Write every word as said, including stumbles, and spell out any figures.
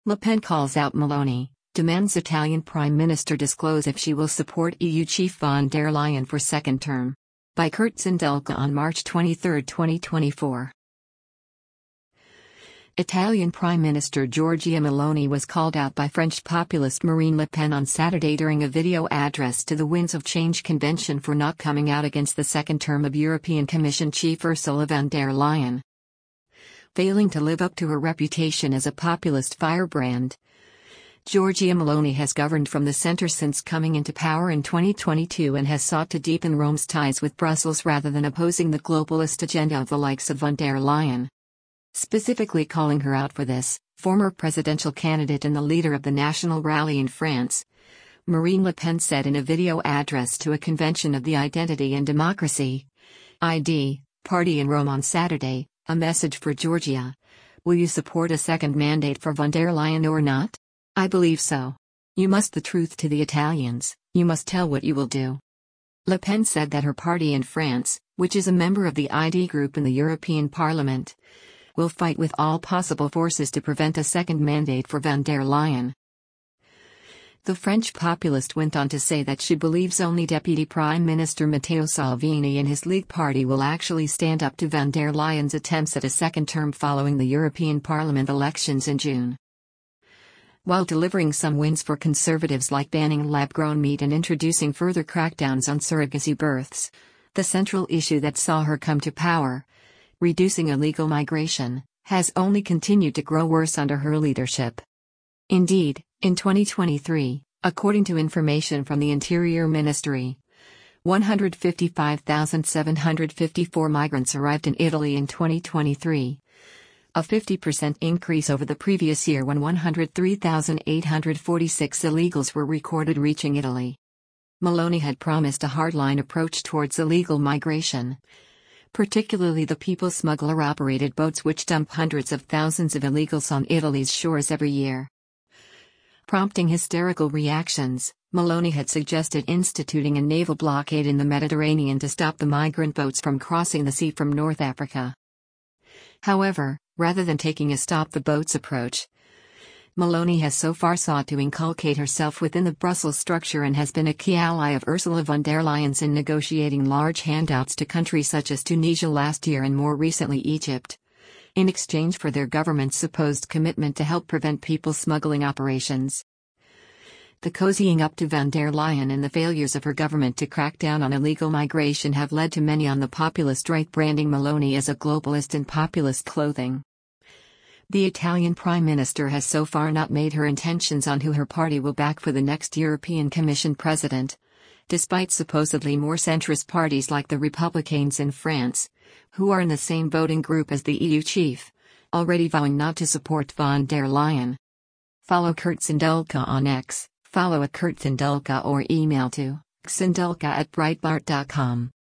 Le Pen calls out Meloni, demands Italian Prime Minister disclose if she will support E U chief von der Leyen for second term. By Kurt Sindelka on March twenty-third, twenty twenty-four. Italian Prime Minister Giorgia Meloni was called out by French populist Marine Le Pen on Saturday during a video address to the Winds of Change convention for not coming out against the second term of European Commission chief Ursula von der Leyen. Failing to live up to her reputation as a populist firebrand, Giorgia Meloni has governed from the center since coming into power in twenty twenty-two and has sought to deepen Rome's ties with Brussels rather than opposing the globalist agenda of the likes of von der Leyen. Specifically calling her out for this, former presidential candidate and the leader of the National Rally in France, Marine Le Pen said in a video address to a convention of the Identity and Democracy (I D) party in Rome on Saturday, a message for Giorgia. Will you support a second mandate for von der Leyen or not? I believe so. You must the truth to the Italians, you must tell what you will do. Le Pen said that her party in France, which is a member of the I D group in the European Parliament, will fight with all possible forces to prevent a second mandate for von der Leyen. The French populist went on to say that she believes only Deputy Prime Minister Matteo Salvini and his League party will actually stand up to von der Leyen's attempts at a second term following the European Parliament elections in June. While delivering some wins for conservatives like banning lab-grown meat and introducing further crackdowns on surrogacy births, the central issue that saw her come to power, reducing illegal migration, has only continued to grow worse under her leadership. Indeed, in twenty twenty-three, according to information from the Interior Ministry, one hundred fifty-five thousand seven hundred fifty-four migrants arrived in Italy in twenty twenty-three, a fifty percent increase over the previous year when one hundred three thousand eight hundred forty-six illegals were recorded reaching Italy. Meloni had promised a hardline approach towards illegal migration, particularly the people smuggler-operated boats which dump hundreds of thousands of illegals on Italy's shores every year. Prompting hysterical reactions, Meloni had suggested instituting a naval blockade in the Mediterranean to stop the migrant boats from crossing the sea from North Africa. However, rather than taking a stop-the-boats approach, Meloni has so far sought to inculcate herself within the Brussels structure and has been a key ally of Ursula von der Leyen's in negotiating large handouts to countries such as Tunisia last year and more recently Egypt, in exchange for their government's supposed commitment to help prevent people smuggling operations. The cozying up to von der Leyen and the failures of her government to crack down on illegal migration have led to many on the populist right branding Meloni as a globalist in populist clothing. The Italian Prime Minister has so far not made her intentions on who her party will back for the next European Commission president, despite supposedly more centrist parties like the Republicans in France, who are in the same voting group as the E U chief, already vowing not to support von der Leyen. Follow Kurt Sindelka on X, follow at Kurt Sindelka or email to sindelka at breitbart dot com.